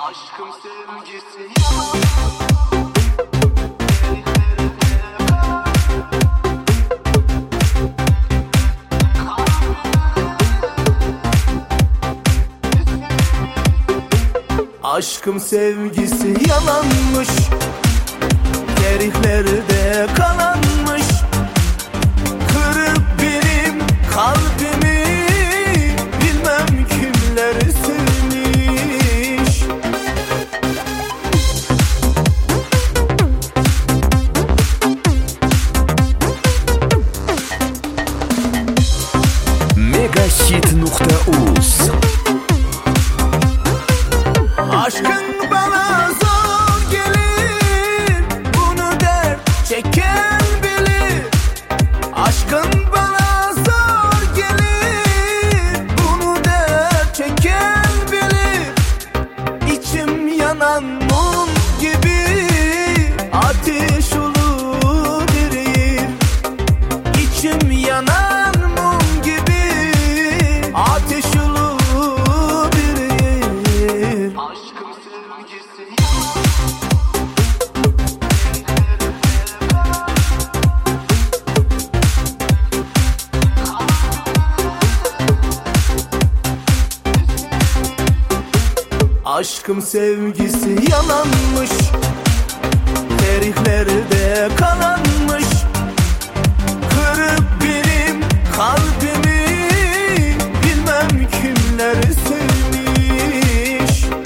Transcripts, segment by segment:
Aşkım sevgisi yalan. Aşkım sevgisi yalanmış, tarihlerde kalanmış. Kırıp benim kalbimi bilmem kimler silmiş. Megahit.uz. Aşkın bana zor gelir, bunu dert çeken bilir. Aşkın bana zor gelir, bunu dert çeken bilir. İçim yanan mum gibi ateş olur erir. İçim yanan mum gibi ateş olur erir. Aşkım sevgisi Aşkım sevgisi yalanmış, tarihlerde kalanmış. Kırıp benim kalbimi bilmem kimler sevmiş.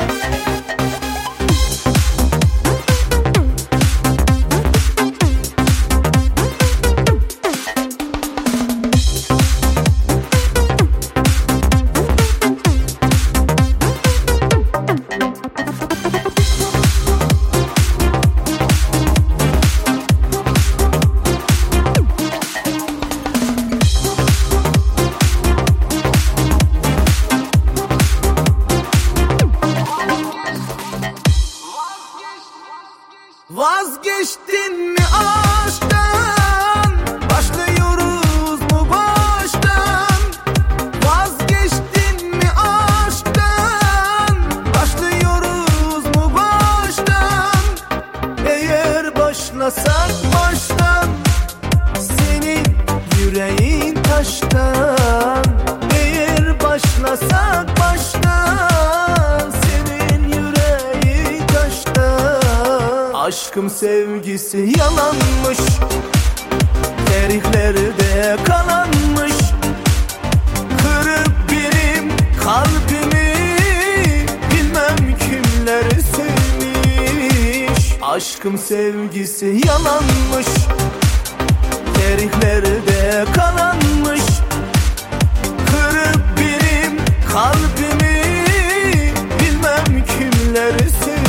Vazgeçtin mi aşktan? Başlıyoruz mu baştan? Vazgeçtin mi aşktan? Başlıyoruz mu baştan? Eğer başlasak baştan, senin yüreğin taştan. Eğer başlasak baştan, senin yüreğin taştan. Aşkım sevgisi yalanmış, tarihlerde kalanmış. Kırıp benim kalbimi bilmem kimler sevmiş. Aşkım sevgisi yalanmış, tarihlerde kalanmış. Kırıp benim kalbimi bilmem kimler sevmiş.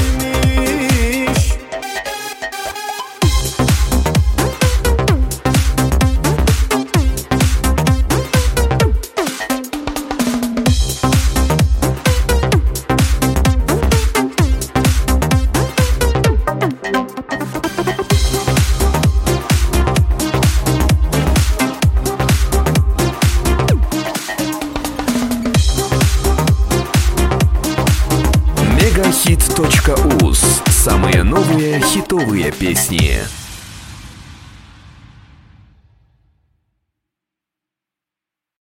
Megahit.uz. Самые новые хитовые песни.